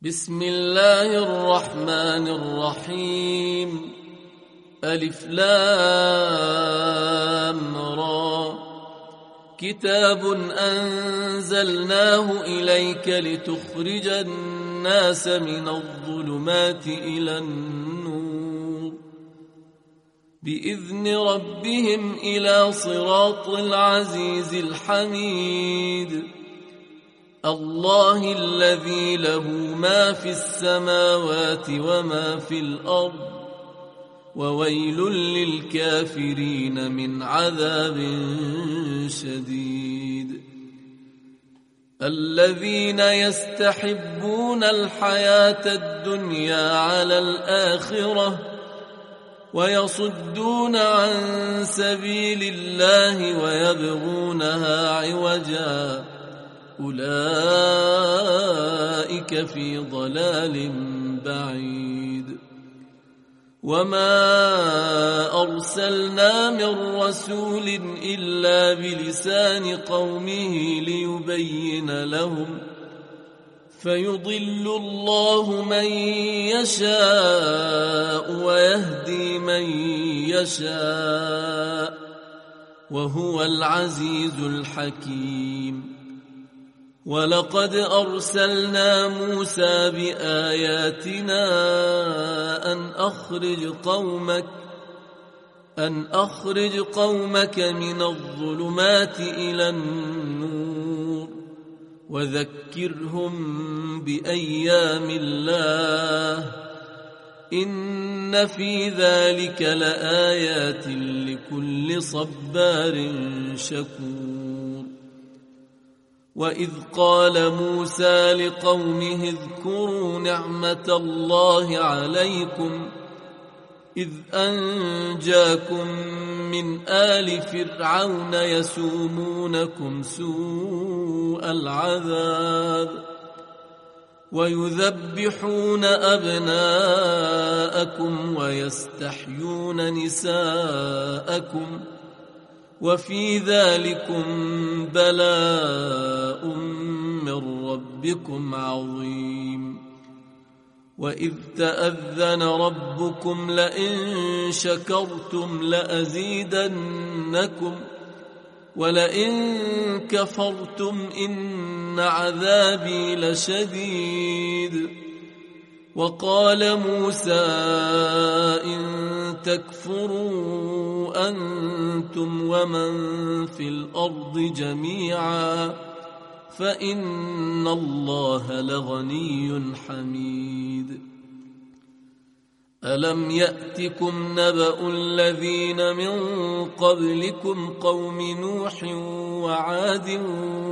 بسم الله الرحمن الرحيم. ألف لام را. كتاب أنزلناه إليك لتخرج الناس من الظلمات إلى النور بإذن ربهم إلى صراط العزيز الحميد. الله الذي له ما في السماوات وما في الأرض وويل للكافرين من عذاب شديد. الذين يستحبون الحياة الدنيا على الآخرة ويصدون عن سبيل الله ويبغونها عوجا أولئك في ضلال بعيد. وما أرسلنا من رسول إلا بلسان قومه ليبين لهم فيضل الله من يشاء ويهدي من يشاء وهو العزيز الحكيم. ولقد أرسلنا موسى بآياتنا أن أخرج قومك من الظلمات إلى النور وذكرهم بأيام الله إن في ذلك لآيات لكل صبار شكور. وإذ قال موسى لقومه اذكروا نعمة الله عليكم إذ أنجاكم من آل فرعون يسومونكم سوء العذاب ويذبحون أبناءكم ويستحيون نساءكم وفي ذلكم بلاء من ربكم عظيم. وإذ تأذن ربكم لئن شكرتم لأزيدنكم ولئن كفرتم إن عذابي لشديد. وقال موسى إن تكفروا أنتم ومن في الأرض جميعا فإن الله لغني حميد. ألم يأتكم نبأ الذين من قبلكم قوم نوح وعاد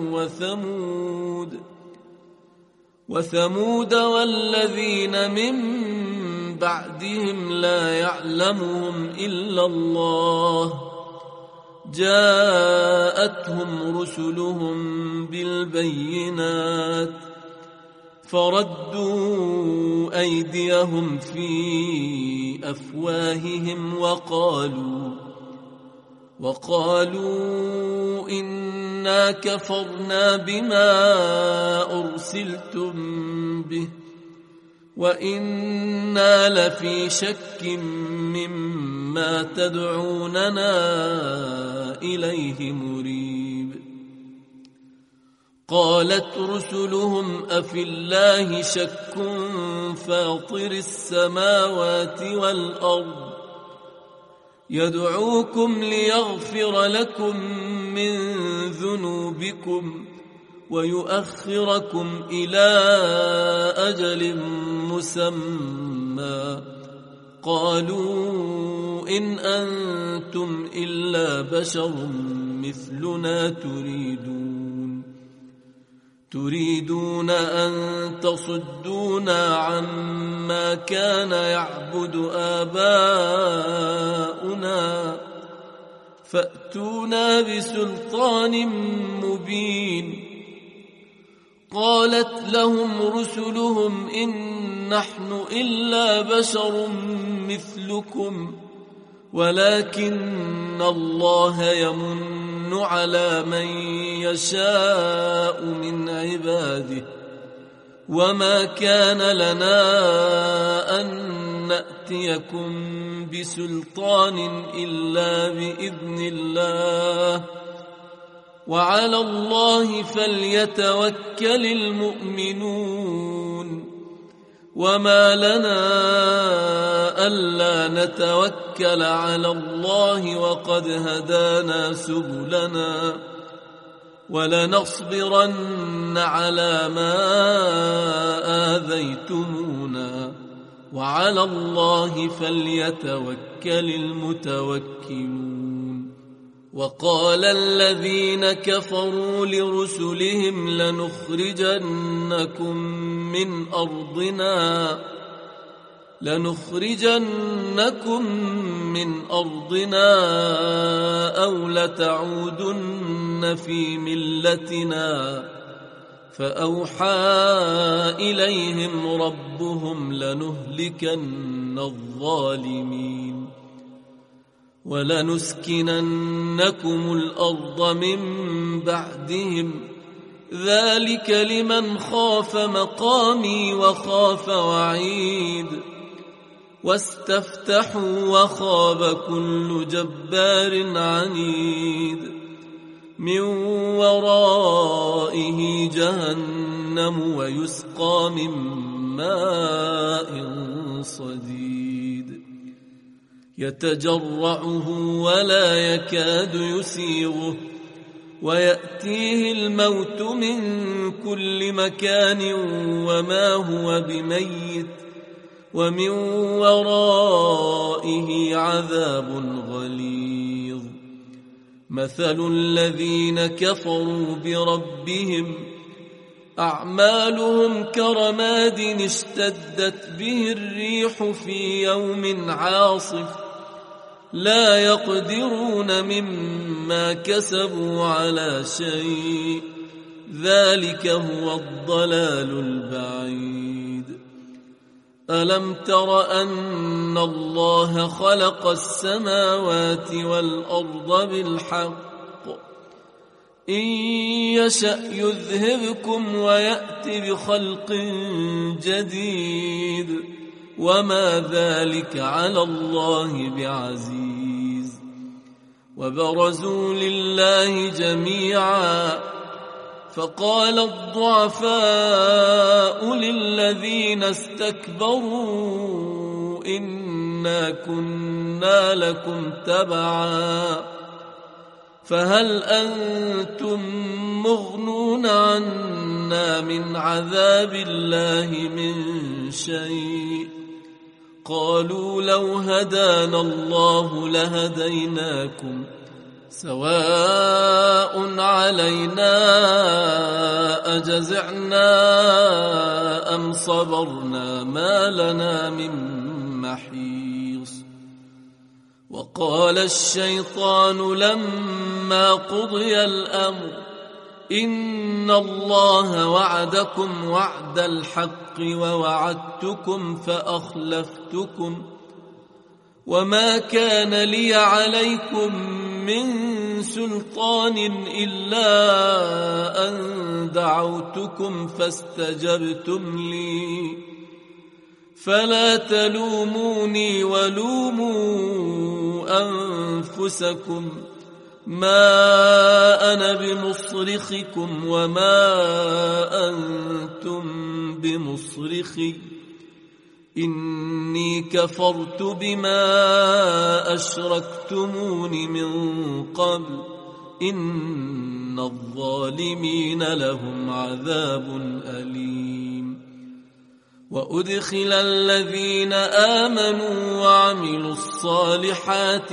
وثمود والذين من بعدهم لا يعلمهم إلا الله جاءتهم رسلهم بالبينات فردوا أيديهم في أفواههم وقالوا إنا كفرنا بما أرسلتم به وإنا لفي شك مما تدعوننا إليه مريب. قالت رسلهم أفي الله شك فاطر السماوات والأرض يدعوكم ليغفر لكم من ذنوبكم ويؤخركم إلى أجل مسمى قالوا إن أنتم إلا بشر مثلنا تريدون أن تصدونا عما كان يعبد آباؤنا فأتونا بسلطان مبين. قالت لهم رسلهم إن نحن إلا بشر مثلكم ولكن الله يمن على من يشاء من عباده وما كان لنا أن نأتيكم بسلطان إلا بإذن الله وعلى الله فليتوكل المؤمنون وما لنا ألا نتوكل على الله وقد هدانا سبلنا ولنصبرن على ما آذيتمونا وعلى الله فليتوكل المتوكلون وقال الذين كفروا لرسلهم لنخرجنكم من أرضنا أو لتعودن في ملتنا فأوحى إليهم ربهم لنهلكن الظالمين ولنسكننكم الأرض من بعدهم ذلك لمن خاف مقامي وخاف وعيد واستفتحوا وخاب كل جبار عنيد من ورائه جهنم ويسقى من ماء صديد يتجرعه ولا يكاد يسيغه ويأتيه الموت من كل مكان وما هو بميت ومن ورائه عذاب غليظ مثل الذين كفروا بربهم أعمالهم كرماد اشتدت به الريح في يوم عاصف لا يقدرون مما كسبوا على شيء ذلك هو الضلال البعيد ألم تر أن الله خلق السماوات والأرض بالحق إن يشأ يذهبكم ويأت بخلق جديد وما ذلك على الله بعزيز وبرزوا لله جميعا فقال الضعفاء للذين استكبروا إنا كنا لكم تبعا فهل أنتم مغنون عنا من عذاب الله من شيء قالوا لو هدانا الله لهديناكم سواء علينا أجزعنا أم صبرنا ما لنا من محيص وقال الشيطان لما قضي الأمر إن الله وعدكم وعد الحق ووعدتكم فأخلفتكم وما كان لي عليكم من سلطان إلا أن دعوتكم فاستجبتم لي فلا تلوموني ولوموا أنفسكم ما أنا بمصرخكم وما أنتم بمصرخي إني كفرت بما أشركتمون من قبل إن الظالمين لهم عذاب أليم وأدخل الذين آمنوا وعملوا الصالحات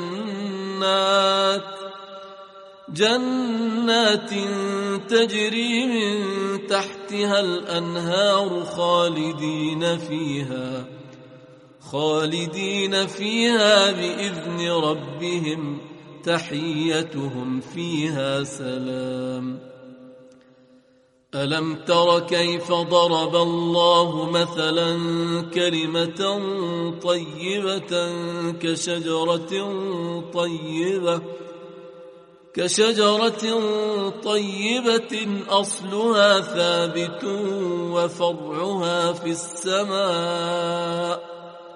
جنات تجري من تحتها الأنهار خالدين فيها بإذن ربهم تحيتهم فيها سلام ألم تر كيف ضرب الله مثلا كلمة كشجرة طيبة أصلها ثابت وفرعها في السماء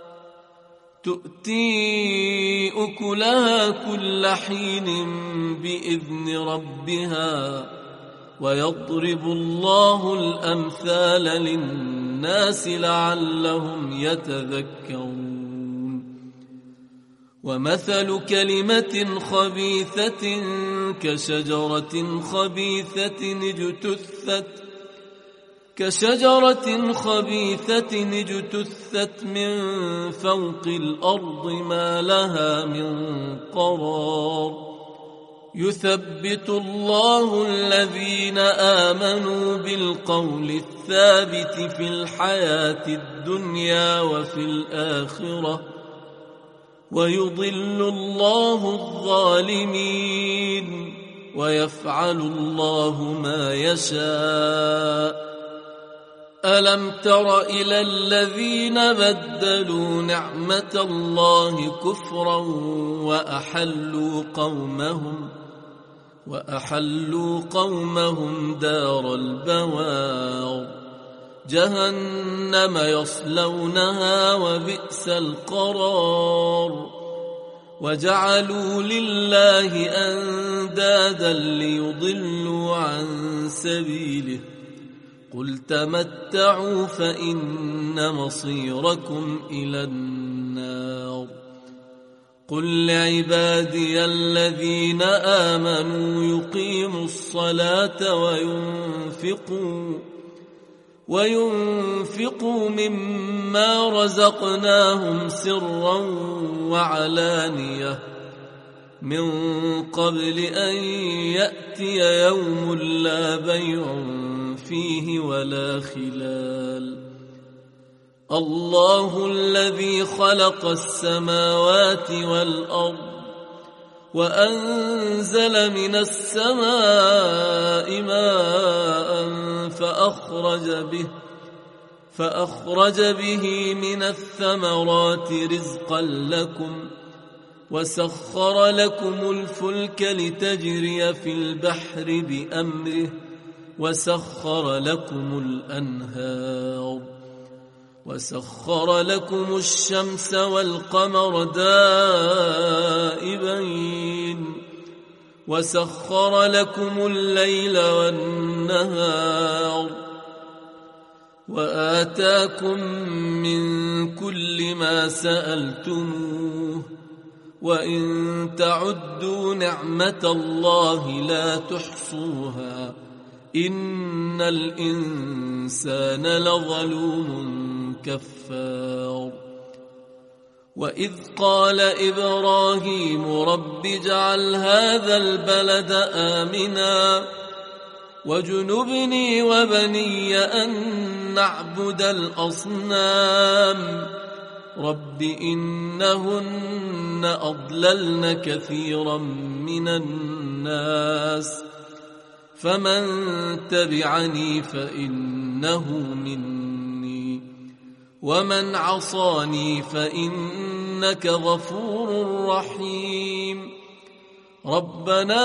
تؤتي أكلها كل حين بإذن ربها ويضرب الله الأمثال للناس لعلهم يتذكرون ومثل كلمة خبيثة كشجرة خبيثة اجتثت من فوق الأرض ما لها من قرار يثبت الله الذين آمنوا بالقول الثابت في الحياة الدنيا وفي الآخرة ويضل الله الظالمين ويفعل الله ما يشاء ألم تر إلى الذين بدلوا نعمة الله كفرا وأحلوا قومهم دار البوار جهنم يصلونها وبئس القرار وجعلوا لله أندادا ليضلوا عن سبيله قل تمتعوا فإن مصيركم إلى النار قل لعبادي الذين آمنوا يقيموا الصلاة وينفقوا مما رزقناهم سرا وعلانية من قبل أن يأتي يوم لا بيع فيه ولا خلال الله الذي خلق السماوات والأرض وأنزل من السماء ماء فأخرج به من الثمرات رزقا لكم وسخر لكم الفلك لتجري في البحر بأمره وسخر لكم الأنهار وسخر لكم الشمس والقمر دائبين وسخر لكم الليل والنهار وآتاكم من كل ما سألتموه وإن تعدوا نعمة الله لا تحصوها إن الإنسان لظلوم كفار وإذ قال إبراهيم رب اجعل هذا البلد آمنا واجنبني وبني أن نعبد الأصنام رب إنهن أضللن كثيرا من الناس فمن تبعني فإنه مني ومن عصاني فإنك غفور رحيم ربنا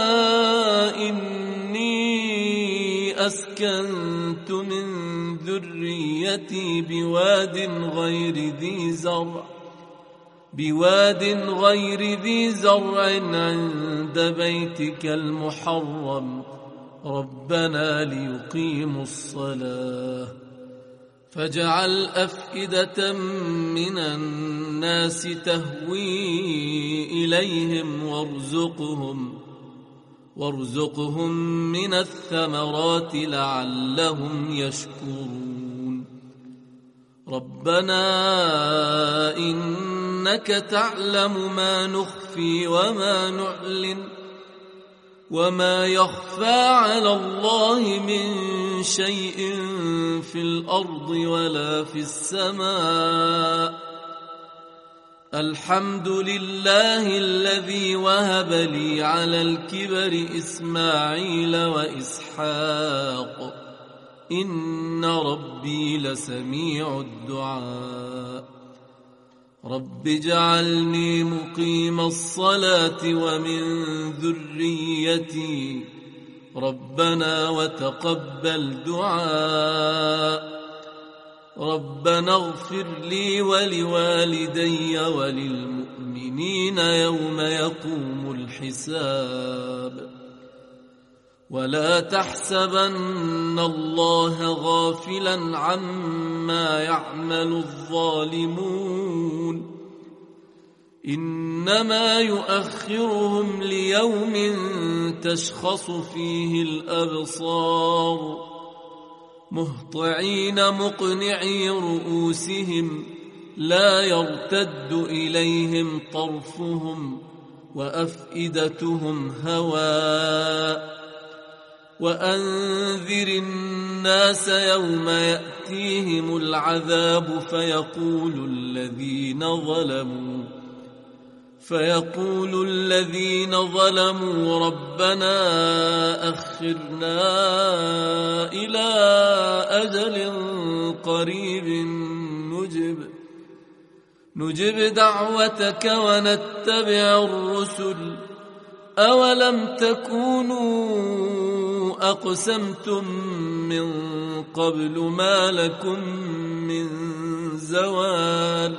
إني أسكنت من ذريتي بواد غير ذي زرع عند بيتك المحرم ربنا ليقيموا الصلاة فاجعل أفئدة من الناس تهوي إليهم وارزقهم من الثمرات لعلهم يشكرون ربنا إنك تعلم ما نخفي وما نعلن وما يخفى على الله من شيء في الأرض ولا في السماء الحمد لله الذي وهب لي على الكبر إسماعيل وإسحاق إن ربي لسميع الدعاء رب اجعلني مقيم الصلاة ومن ذريتي ربنا وتقبل دعاء ربنا اغفر لي ولوالدي وللمؤمنين يوم يقوم الحساب ولا تحسبن الله غافلا عما يعمل الظالمون إنما يؤخرهم ليوم تشخص فيه الأبصار مهطعين مقنعي رؤوسهم لا يرتد إليهم طرفهم وأفئدتهم هواء وأنذر الناس يوم يأتيهم العذاب فيقول الذين ظلموا ربنا أخرنا إلى أجل قريب نجب دعوتك ونتبع الرسل أولم تكونوا أقسمتم من قبل ما لكم من زوال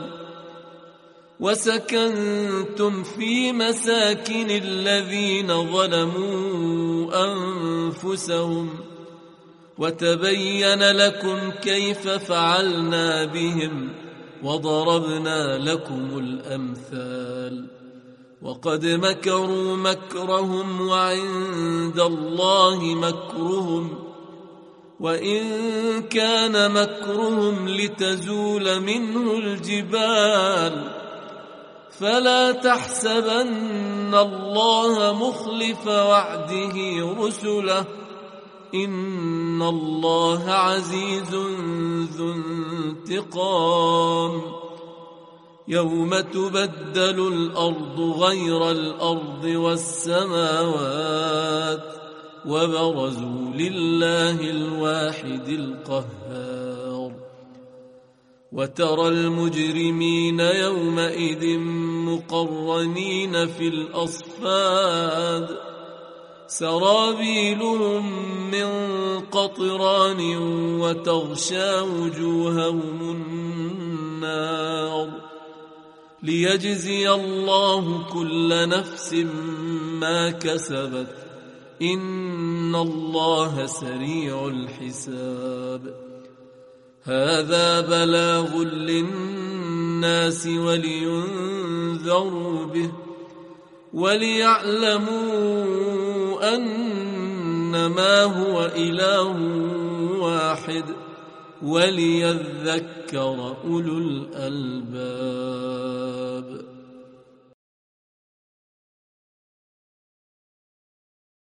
وسكنتم في مساكن الذين ظلموا أنفسهم وتبين لكم كيف فعلنا بهم وضربنا لكم الأمثال وقد مكروا مكرهم وعند الله مكرهم وإن كان مكرهم لتزول منه الجبال فلا تحسبن الله مخلف وعده رسله إن الله عزيز ذو انتقام يوم تبدل الأرض غير الأرض والسماوات وبرزوا لله الواحد القهار وترى المجرمين يومئذ مقرنين في الأصفاد سرابيلهم من قطران وتغشى وجوههم النار ليجزي الله كل نفس ما كسبت إن الله سريع الحساب هذا بلاغ للناس ولينذروا به وليعلموا أنما هو إله واحد وليذكر أولو الألباب.